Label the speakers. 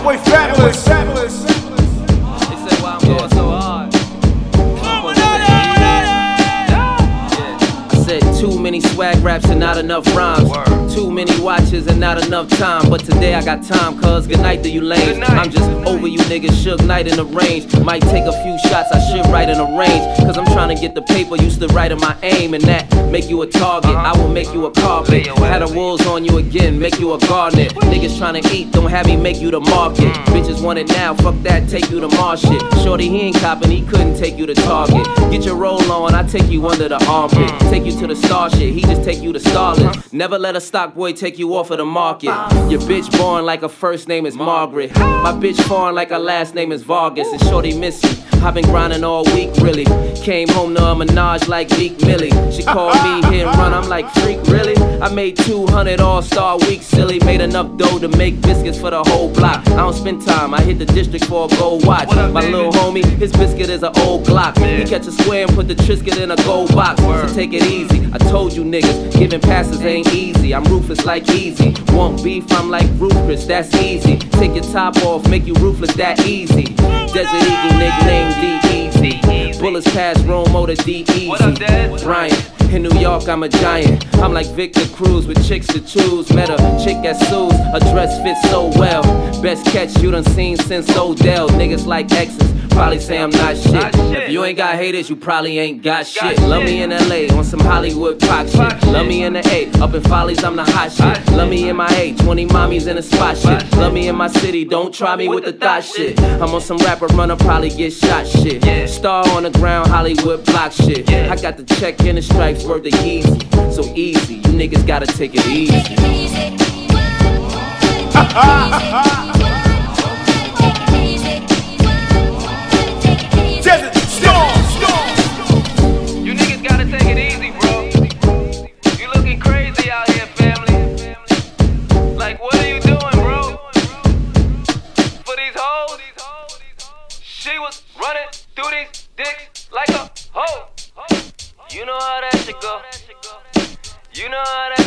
Speaker 1: That boy fabulous.
Speaker 2: They say why I'm going so hard. I said too many swag raps and not enough rhymes. Too many watches and not enough time. But today I got time, cuz good night to you lames. I'm just over you niggas, Suge Knight in the range. Might take a few shots, I should write in a range. Cause I'm trying to get the paper, used to write in my aim. And that make you a target, I will make you a carpet. Had the wolves on you again, make you a garnet. Niggas trying to eat, don't have me make you the market. Bitches want it now, fuck that, take you to Mars shit. Shorty, he ain't copping, he couldn't take you to Target. Get your roll on, I take you under the armpit. Take you to the star shit, he just take you to Starless. Never let a stock boy take you off of the market. Your bitch born like her first name is Margaret. My bitch foreign like her last name is Vargas. And shorty miss me, I've been grinding all week really. Came home to a menage like Meek Millie. She called me hit and run, I'm like freak really. I made 200 all-star weeks silly. Made enough dough to make biscuits for the whole block. I don't spend time, I hit the district for a gold watch. My little homie, his biscuit is an old Glock. He catch a square and put the Triscuit in a gold box. So take it easy, I told you niggas, giving passes ain't easy. I'm ruthless like Easy. Want beef, I'm like Rufus, that's easy. Take your top off, make you ruthless, that easy. Desert Eagle, nickname D-Easy. Bullets past Romo to D-Easy. Bryant. In New York, I'm a giant. I'm like Victor Cruz with chicks to choose. Met a chick at Sue's, her dress fits so well. Best catch you done seen since Odell. Niggas like exes, probably say I'm not shit. If you ain't got haters, you probably ain't got shit. Love me in LA on some Hollywood pop shit. Love me in the A, up in Follies, I'm the hot shit. Love me in my A, 20 mommies in the spot shit. Love me in my city, don't try me with the thought shit. I'm on some rapper runner, probably get shot shit. Star on the ground, Hollywood block shit. I got the check and the stripes worth the easy. So easy, you niggas gotta take it easy. You niggas gotta take it easy, bro. You looking crazy out here, family. Like, what are you doing, bro? For these hoes? She was running through these dicks like a hoe. You know how that shit go. You know how that